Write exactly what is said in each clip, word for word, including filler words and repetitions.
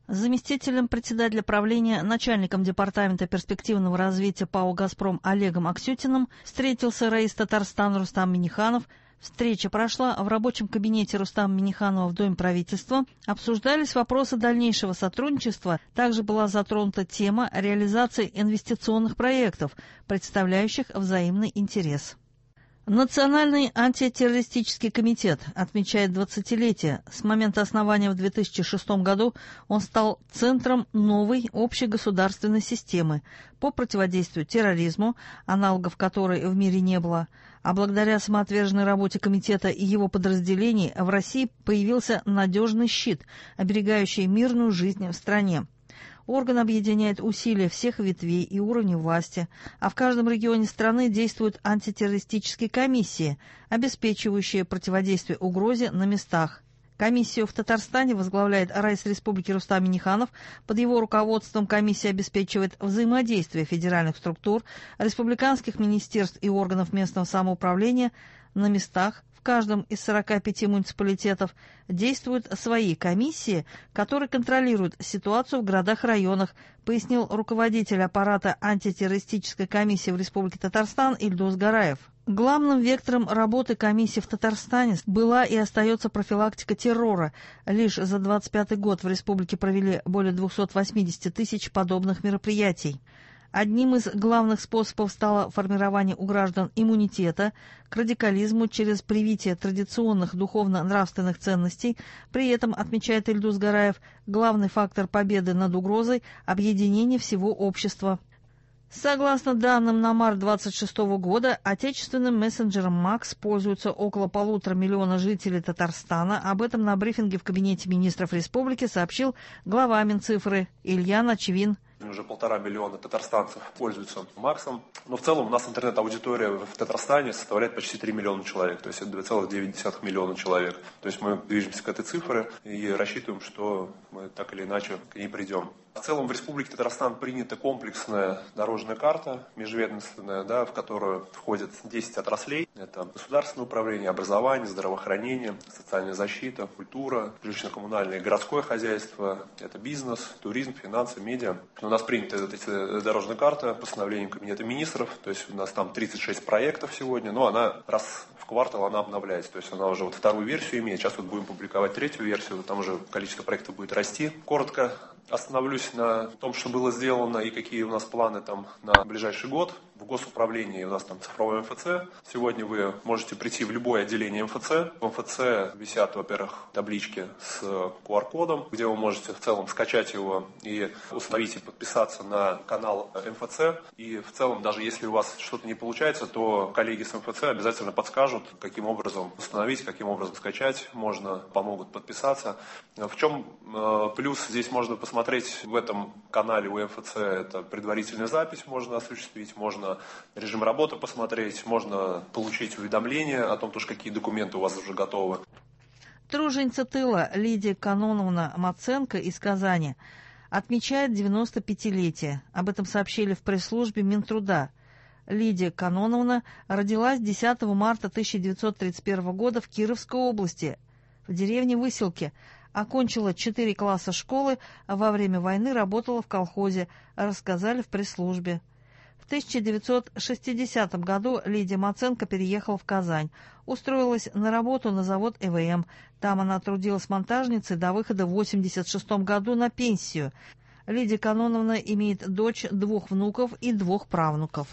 С заместителем председателя правления, начальником департамента перспективного развития ПАО «Газпром» Олегом Аксютиным встретился раис Татарстана Рустам Минниханов. Встреча прошла в рабочем кабинете Рустама Минниханова в Доме правительства. Обсуждались вопросы дальнейшего сотрудничества. Также была затронута тема реализации инвестиционных проектов, представляющих взаимный интерес. Национальный антитеррористический комитет отмечает двадцатилетие. С момента основания в две тысячи шестом году он стал центром новой общегосударственной системы по противодействию терроризму, аналогов которой в мире не было. А благодаря самоотверженной работе комитета и его подразделений в России появился надежный щит, оберегающий мирную жизнь в стране. Орган объединяет усилия всех ветвей и уровней власти, а в каждом регионе страны действуют антитеррористические комиссии, обеспечивающие противодействие угрозе на местах. Комиссию в Татарстане возглавляет раис Республики Рустам Минниханов. Под его руководством комиссия обеспечивает взаимодействие федеральных структур, республиканских министерств и органов местного самоуправления на местах. В каждом из сорока пяти муниципалитетов действуют свои комиссии, которые контролируют ситуацию в городах-районах, пояснил руководитель аппарата антитеррористической комиссии в Республике Татарстан Ильдус Гараев. Главным вектором работы комиссии в Татарстане была и остается профилактика террора. Лишь за двадцать пятый год в республике провели более двухсот восьмидесяти тысяч подобных мероприятий. Одним из главных способов стало формирование у граждан иммунитета к радикализму через привитие традиционных духовно-нравственных ценностей. При этом, отмечает Ильдус Гараев, главный фактор победы над угрозой – объединение всего общества. Согласно данным на март двадцать шестого года, отечественным мессенджером МАКС пользуются около полутора миллиона жителей Татарстана. Об этом на брифинге в Кабинете министров республики сообщил глава Минцифры Илья Начвин. Уже полтора миллиона татарстанцев пользуются МАКСом. Но в целом у нас интернет-аудитория в Татарстане составляет почти три миллиона человек. То есть это два целых девять десятых миллиона человек. То есть мы движемся к этой цифре и рассчитываем, что мы так или иначе к ней придем. В целом в Республике Татарстан принята комплексная дорожная карта, межведомственная, да, в которую входят десять отраслей. Это государственное управление, образование, здравоохранение, социальная защита, культура, жилищно-коммунальное и городское хозяйство, это бизнес, туризм, финансы, медиа. У нас принята эта дорожная карта постановлением Кабинета министров, то есть у нас там тридцать шесть проектов сегодня, но она раз в квартал она обновляется, то есть она уже вот вторую версию имеет, сейчас вот будем публиковать третью версию, там уже количество проектов будет расти. Коротко остановлюсь на том, что было сделано и какие у нас планы там на ближайший год. В госуправлении у нас там цифровой эм эф цэ. Сегодня вы можете прийти в любое отделение эм эф цэ. В эм эф цэ висят, во-первых, таблички с ку ар кодом, где вы можете в целом скачать его и установить и подписаться на канал эм эф цэ. И в целом, даже если у вас что-то не получается, то коллеги с эм эф цэ обязательно подскажут, каким образом установить, каким образом скачать можно, помогут подписаться. В чем э, плюс здесь можно посмотреть в этом канале у эм эф цэ, это предварительная запись можно осуществить, можно режим работы посмотреть, можно получить уведомления о том, что какие документы у вас уже готовы. Труженица тыла Лидия Каноновна Маценко из Казани отмечает девяносто пятилетие. Об этом сообщили в пресс-службе Минтруда. Лидия Каноновна родилась десятого марта тысяча девятьсот тридцать первого года в Кировской области, в деревне Выселки. Окончила четыре класса школы, а во время войны работала в колхозе, рассказали в пресс-службе. В тысяча девятьсот шестидесятом году Лидия Маценко переехала в Казань, устроилась на работу на завод э вэ эм. Там она трудилась монтажницей до выхода в восемьдесят шестом году на пенсию. Лидия Каноновна имеет дочь, двух внуков и двух правнуков.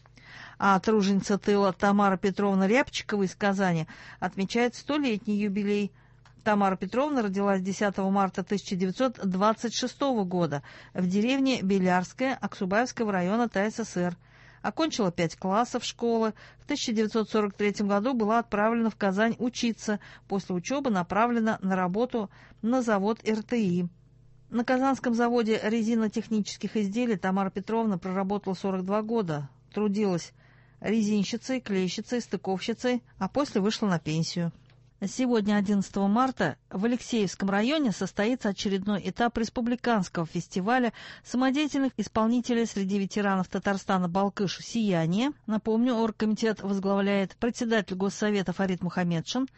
А труженица тыла Тамара Петровна Рябчикова из Казани отмечает столетний юбилей. Тамара Петровна родилась десятого марта тысяча девятьсот двадцать шестого года в деревне Белярская Аксубаевского района тэ эс эс эр. Окончила пять классов школы. В тысяча девятьсот сорок третьем году была отправлена в Казань учиться. После учебы направлена на работу на завод эр тэ и. На Казанском заводе резинотехнических изделий Тамара Петровна проработала сорок два года. Трудилась резинщицей, клейщицей, стыковщицей, а после вышла на пенсию. Сегодня, одиннадцатого марта, в Алексеевском районе состоится очередной этап республиканского фестиваля самодеятельных исполнителей среди ветеранов Татарстана «Балкыш. Сияние». Напомню, оргкомитет возглавляет председатель Госсовета Фарид Мухамедшин.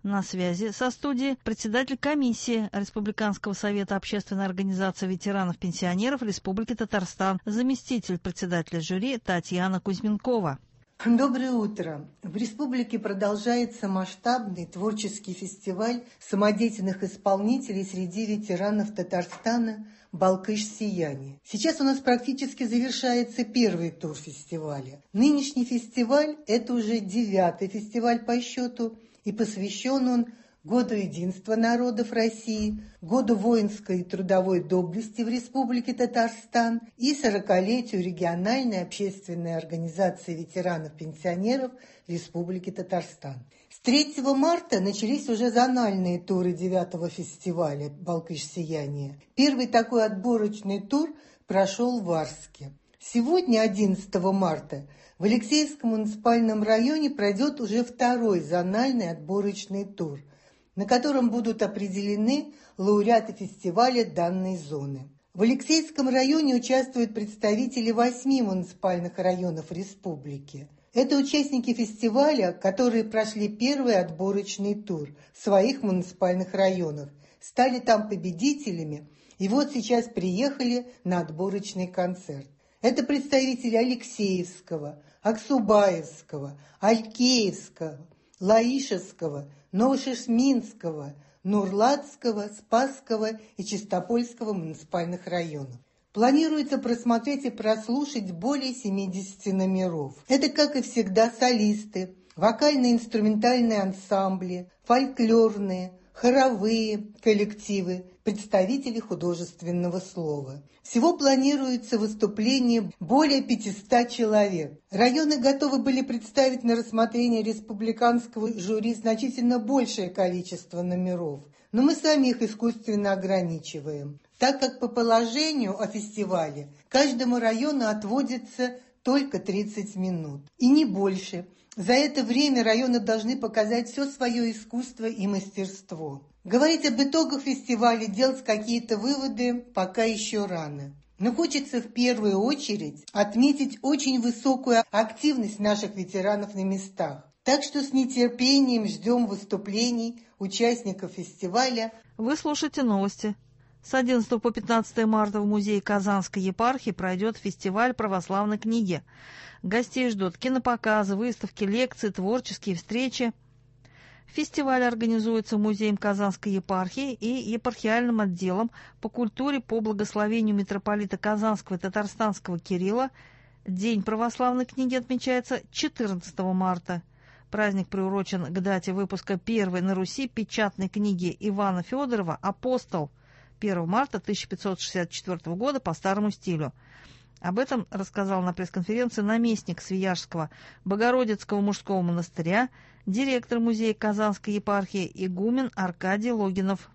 На связи со студией председатель комиссии Республиканского совета общественной организации ветеранов-пенсионеров Республики Татарстан, заместитель председателя жюри Татьяна Кузьменкова. Доброе утро! В республике продолжается масштабный творческий фестиваль самодеятельных исполнителей среди ветеранов Татарстана «Балкыш Сияние». Сейчас у нас практически завершается первый тур фестиваля. Нынешний фестиваль – это уже девятый фестиваль по счету, и посвящен он Году единства народов России, Году воинской и трудовой доблести в Республике Татарстан и сорокалетию региональной общественной организации ветеранов-пенсионеров Республики Татарстан. С третьего марта начались уже зональные туры девятого фестиваля «Балкыш Сияние». Первый такой отборочный тур прошел в Арске. Сегодня, одиннадцатого марта, в Алексеевском муниципальном районе пройдет уже второй зональный отборочный тур, на котором будут определены лауреаты фестиваля данной зоны. В Алексеевском районе участвуют представители восьми муниципальных районов республики. Это участники фестиваля, которые прошли первый отборочный тур в своих муниципальных районах, стали там победителями и вот сейчас приехали на отборочный концерт. Это представители Алексеевского, Аксубаевского, Алькеевского, Лаишевского, Новошишминского, Нурлатского, Спасского и Чистопольского муниципальных районов. Планируется просмотреть и прослушать более семидесяти номеров. Это, как и всегда, солисты, вокально-инструментальные ансамбли, фольклорные, хоровые коллективы, представители художественного слова. Всего планируется выступление более пятисот человек. Районы готовы были представить на рассмотрение республиканского жюри значительно большее количество номеров, но мы сами их искусственно ограничиваем, так как по положению о фестивале каждому району отводится только тридцать минут, и не больше. За это время районы должны показать все свое искусство и мастерство. Говорить об итогах фестиваля, делать какие-то выводы пока еще рано. Но хочется в первую очередь отметить очень высокую активность наших ветеранов на местах. Так что с нетерпением ждем выступлений участников фестиваля. Вы слушаете новости. С одиннадцатого по пятнадцатое марта в музее Казанской епархии пройдет фестиваль православной книги. Гостей ждут кинопоказы, выставки, лекции, творческие встречи. Фестиваль организуется Музеем Казанской епархии и епархиальным отделом по культуре по благословению митрополита Казанского и Татарстанского Кирилла. День православной книги отмечается четырнадцатого марта. Праздник приурочен к дате выпуска первой на Руси печатной книги Ивана Федорова «Апостол» первого марта тысяча пятьсот шестьдесят четвёртого года по старому стилю. Об этом рассказал на пресс-конференции наместник Свияжского Богородицкого мужского монастыря, директор музея Казанской епархии игумен Аркадий Логинов.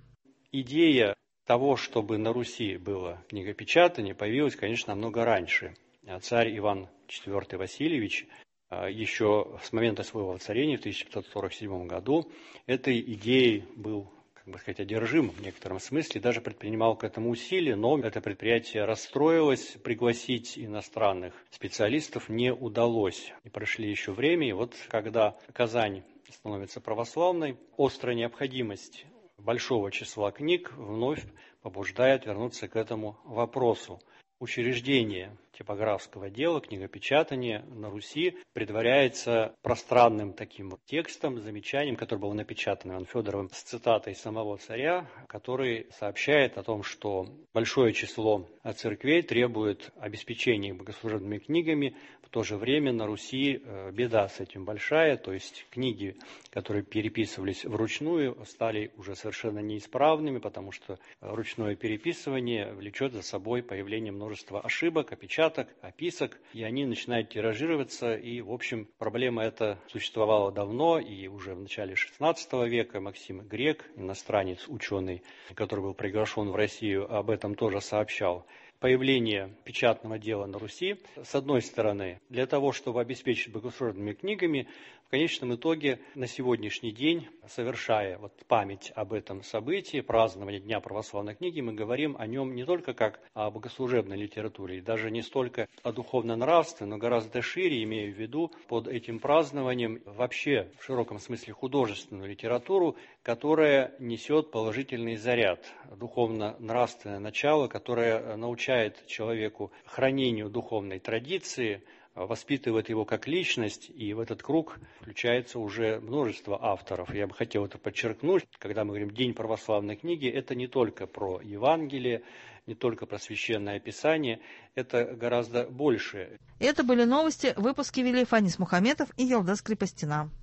Идея того, чтобы на Руси было книгопечатание, появилась, конечно, намного раньше. Царь Иван четвёртый Васильевич еще с момента своего воцарения в тысяча пятьсот сорок седьмом году этой идеей был, как бы сказать, одержим в некотором смысле, даже предпринимал к этому усилия, но это предприятие расстроилось, пригласить иностранных специалистов не удалось. И прошли еще время, и вот когда Казань становится православной, острая необходимость большого числа книг вновь побуждает вернуться к этому вопросу. Учреждение типографского дела, книгопечатания на Руси предваряется пространным таким текстом, замечанием, которое было напечатано Иваном Федоровым с цитатой самого царя, который сообщает о том, что большое число церквей требует обеспечения богослужебными книгами, в то же время на Руси беда с этим большая, то есть книги, которые переписывались вручную, стали уже совершенно неисправными, потому что ручное переписывание влечет за собой появление множества ошибок, опечаток, описок, и они начинают тиражироваться, и, в общем, проблема эта существовала давно, и уже в начале шестнадцатого века Максим Грек, иностранец, ученый, который был приглашен в Россию, об этом тоже сообщал. Появление печатного дела на Руси, с одной стороны, для того, чтобы обеспечить богослужебными книгами, в конечном итоге на сегодняшний день, совершая вот память об этом событии, празднование Дня православной книги, мы говорим о нем не только как о богослужебной литературе, и даже не столько о духовно-нравственной, но гораздо шире, имея в виду под этим празднованием вообще в широком смысле художественную литературу, которая несет положительный заряд, духовно-нравственное начало, которое научает человеку хранению духовной традиции, воспитывает его как личность, и в этот круг включается уже множество авторов. Я бы хотел это подчеркнуть, когда мы говорим «День православной книги», это не только про Евангелие, не только про Священное Писание, это гораздо больше. Это были новости, выпуски вели Фанис Мухаметов и Елдас Крепостина.